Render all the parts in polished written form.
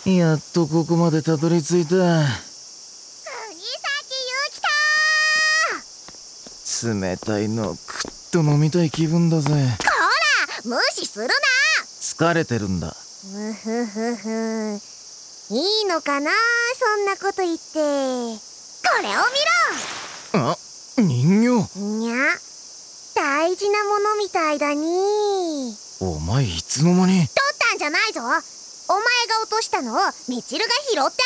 やっとここまでたどり着いた。 国崎ゆき冷たいのくっと飲みたい気分だぜ。 こら無視するな。 疲れてるんだ。 むふふふ。いいのかな、そんなこと言って。これを見ろ。 あ、人形。 にゃ、大事なものみたいだに。 お前いつの間に。 取ったんじゃないぞ。お前が落としたのをみちるが拾ってあげたんだから。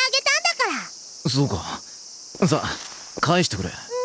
そうか。さあ返してくれ。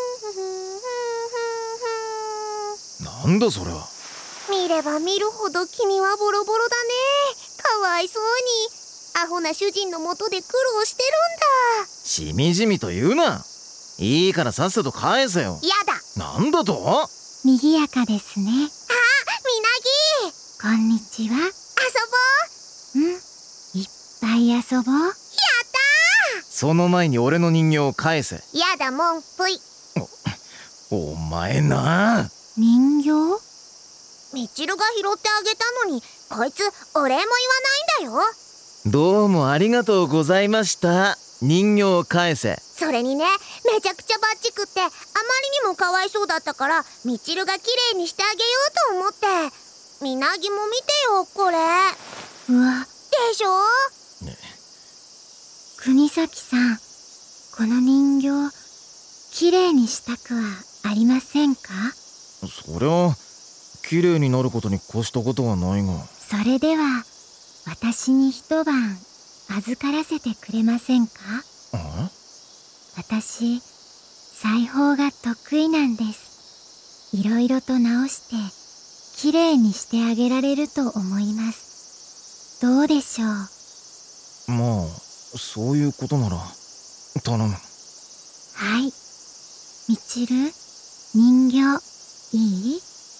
なんだそれは。 見れば見るほど君はボロボロだね。かわいそうに。アホな主人のもとで苦労してるんだ。 しみじみと言うな。いいからさっさと返せよ。 やだ。 なんだと。 賑やかですね。 あ、みなぎ。 こんにちは。 遊ぼう。 いっぱい遊ぼう。 やったー。 その前に俺の人形を返せ。 やだもんぷい。 お前な。 人形？ みちるが拾ってあげたのにこいつお礼も言わないんだよ。 どうもありがとうございました。人形を返せ。 それにね、めちゃくちゃバッチくってあまりにもかわいそうだったからみちるがきれいにしてあげようと思って。みなぎも見てよこれ。 うわ、 でしょ。 国崎さん、この人形きれいにしたくはありませんか？ そりゃ綺麗になることに越したことはないが。 それでは私に一晩預からせてくれませんか？私、裁縫が得意なんです。いろいろと直してきれいにしてあげられると思います。どうでしょう？ まあそういうことなら頼む。 はい。みちる、人形いい？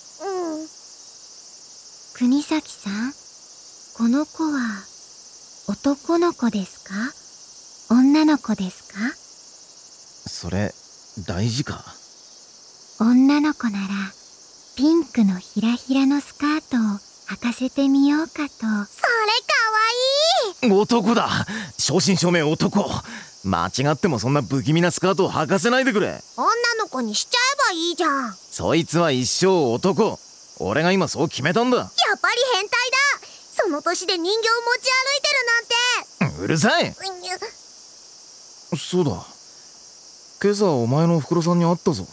国崎さん、この子は男の子ですか？女の子ですか？ それ大事か？ 女の子ならピンクのひらひらのスカートを履かせてみようかと。 それかわいい。 男だ。正真正銘男。間違ってもそんな不気味なスカートを履かせないでくれ。 女の子にしちゃえばいいじゃん。 そいつは一生男。俺が今そう決めたんだ。 やっぱり変態だ。その年で人形を持ち歩いてるなんて。 うるさい。そうだ、今朝お前のおふくろさんに会ったぞ。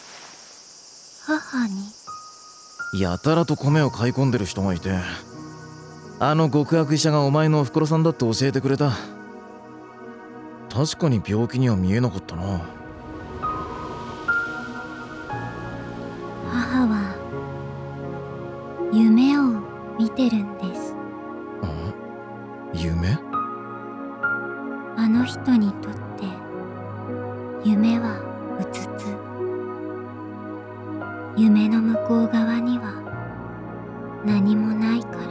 母に？ やたらと米を買い込んでる人がいて、あの極悪医者がお前のおふくろさんだって教えてくれた。確かに病気には見えなかったな。 母は夢を見てるんです。 夢？ あの人にとって夢はうつつ。夢の向こう側には何もないから。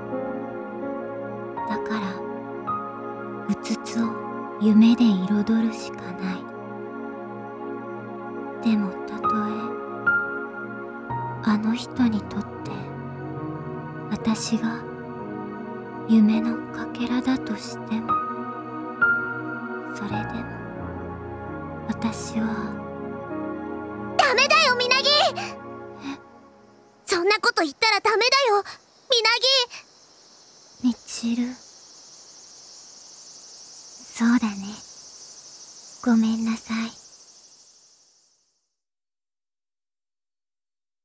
だからうつつを夢で彩るしかない。でもたとえあの人にとって私が夢のかけらだとしても、それでも私は。 ダメだよみなぎ。そんなこと言ったらダメだよみなぎ。 みちる、そうだね。ごめんなさい。